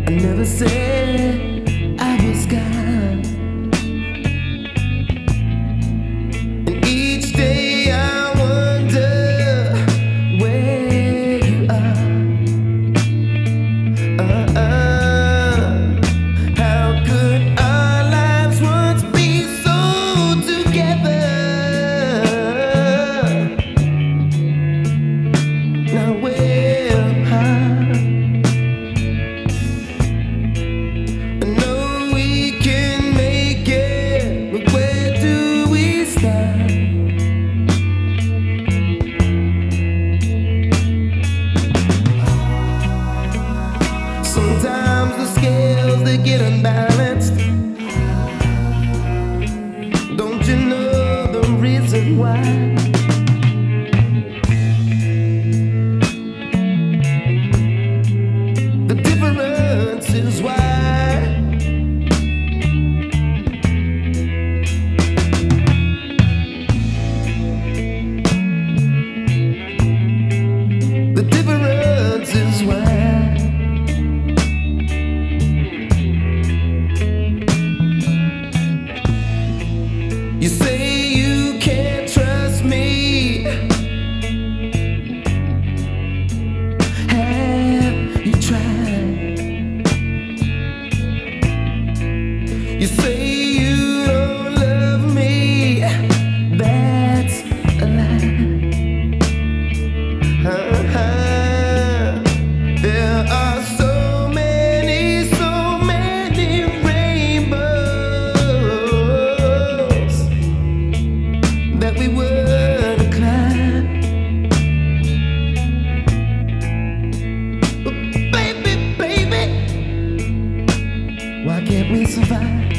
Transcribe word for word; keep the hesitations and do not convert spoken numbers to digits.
I never said I was gone. And each day I wonder where you are. Uh-uh. How could our lives once be so together? Now where am I? Sometimes the scales, they get unbalanced. Don't you know the reason why? The difference is why. The difference is why. You say you can't trust me. Have you tried? You say you don't love me. That's a lie. Uh-huh. There are so many, so many rainbows that we were to climb. But baby, baby, why can't we survive?